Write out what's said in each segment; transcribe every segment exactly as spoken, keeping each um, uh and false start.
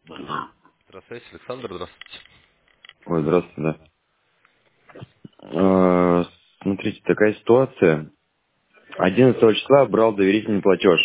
Здравствуйте, Александр, здравствуйте. Ой, здравствуйте, да. Э, Смотрите, такая ситуация. одиннадцатого числа брал доверительный платеж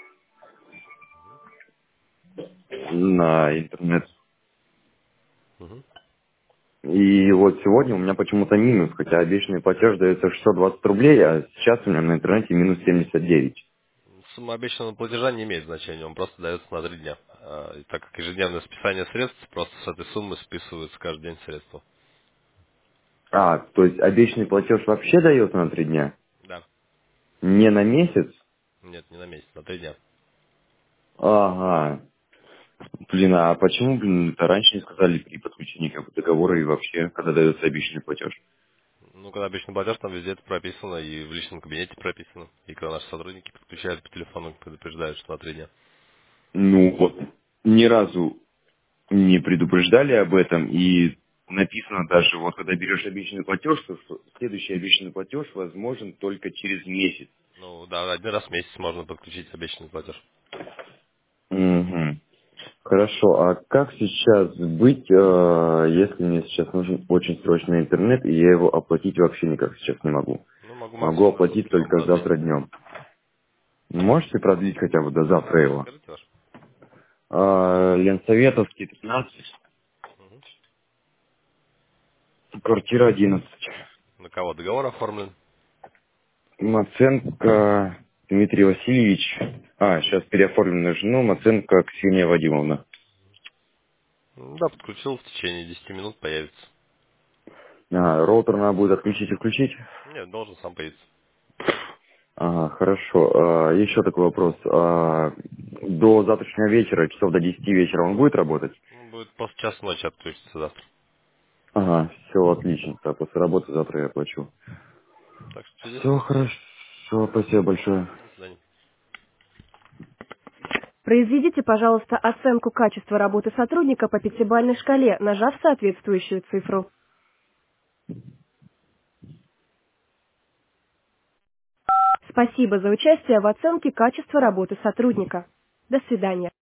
на интернет. Мгм. И вот сегодня у меня почему-то минус, хотя обещанный платеж дается шестьсот двадцать рублей, а сейчас у меня на интернете минус семьдесят девять. Сумма обещанного платежа не имеет значения, он просто дается на три дня. А, и так как ежедневное списание средств, просто с этой суммы списываются каждый день средства. А, то есть обещанный платеж вообще дается на три дня? Да. Не на месяц? Нет, не на месяц, на три дня. Ага. Блин, а почему, блин, это раньше не сказали при подключении как бы договора и вообще, когда дается обещанный платеж? Ну, когда обычный платеж, там везде это прописано, и в личном кабинете прописано. И когда наши сотрудники подключают по телефону, предупреждают, что на три дня. Ну вот, ни разу не предупреждали об этом, и написано даже, вот когда берешь обещанный платеж, то что следующий обещанный платеж возможен только через месяц. Ну, да, один раз в месяц можно подключить обещанный платеж. Мгм. Хорошо, а как сейчас быть, э, если мне сейчас нужен очень срочный интернет, и я его оплатить вообще никак сейчас не могу? Ну, могу Могу максимум на оплатить сутки вам только продлить. завтра днем. Можете продлить хотя бы до Да, завтра адрес его? скажите ваш. А, Ленсоветовский, тринадцать, Мгм. квартира одиннадцать. На кого договор оформлен? Маценко Дмитрий Васильевич. А, сейчас переоформлю на жену. Маценко Ксения Вадимовна. М, Да, подключил, в течение десяти минут появится. А, роутер надо будет отключить и включить? Нет, должен сам появиться. Ага, хорошо. А, еще такой вопрос. А, до завтрашнего вечера, часов до десяти вечера он будет работать? Ну, будет после часа ночи отключиться завтра. Ага, все отлично. Так, после работы завтра я оплачу. Так что Все чудесно. хорошо, спасибо большое. До свидания. Произведите, пожалуйста, оценку качества работы сотрудника по пятибалльной шкале, нажав соответствующую цифру. Спасибо за участие в оценке качества работы сотрудника. До свидания.